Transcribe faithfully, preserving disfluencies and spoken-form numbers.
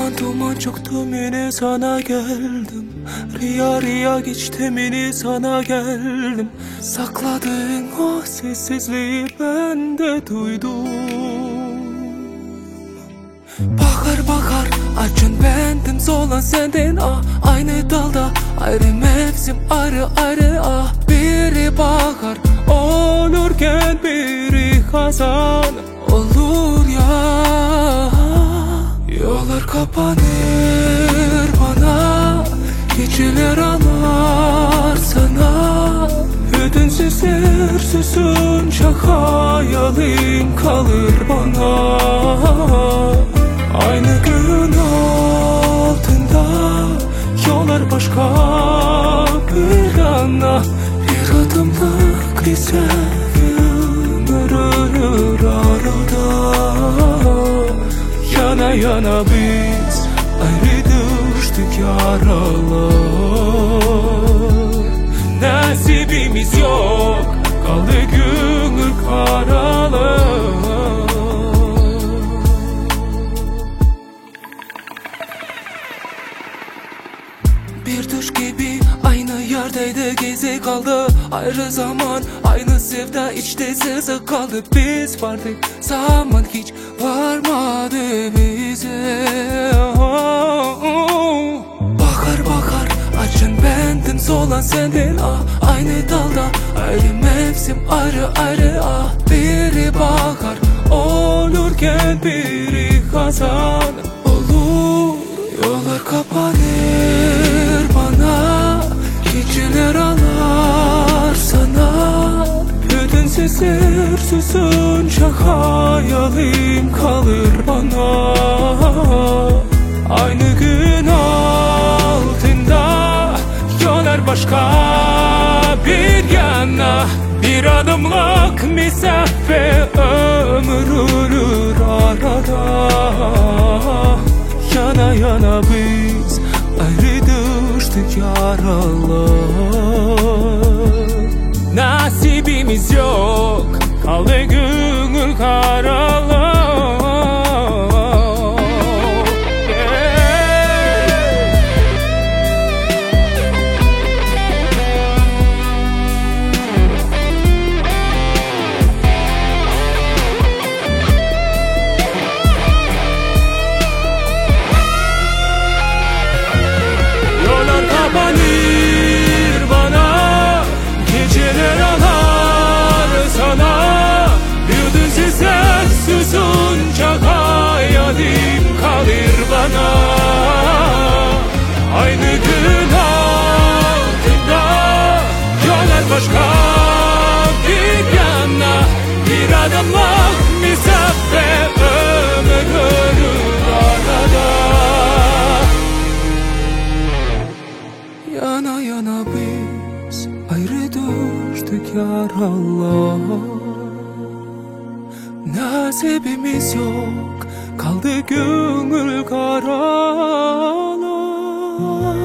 Duman duman çıktım yine sana geldim. Riya riya geçtim yine sana geldim. Sakladığın o sessizliği ben de duydum. Bakar bakar açın bendim, solan senden ah. Aynı dalda ayrı mevsim, ayrı ayrı ah. Biri bakar olurken biri hazan olur ya. Yollar kapanır bana, geceler ağlar sana. Ödünsüz süsünce hayalim kalır bana. Aynı gün altında yollar başka bir yana. Bir adımlık bir sevgim ölür arada. Yana yana biz ayrı düştük yaralar. Nasibimiz yok, kaldı gönül karalar. Bir düş gibi aynı yerdeydi, gezi kaldı. Ayrı zaman, aynı sevda, içte sızı kaldı. Biz vardık, zaman hiç varmadı bize. Bakar bakar açın bendim, solan senden ah. Aynı dalda ayrı mevsim, ayrı ayrı ah. Biri bakar olurken biri hazan olur. Yollar kapanır bana, geceler ağlar sana. Ödünsüz süsünce hayalim kalır bana. Aynı gün altında yollar başka bir yana. Bir adımlık mesafe, ömür ölür arada. Yana yana biz ayrı düştük yaralar. Nasibimiz yok, kaldı gönül karalar. Kapanır bana, geceler ağlar sana. Ödünsüz susunca hayalim kalır bana. Aynı gün altında yollar başka bir yana. Bir adımlık mesafe, ömür ölür arada. Yana yana biz ayrı düştük yaralar. Nasibimiz yok, kaldı gönül karalar.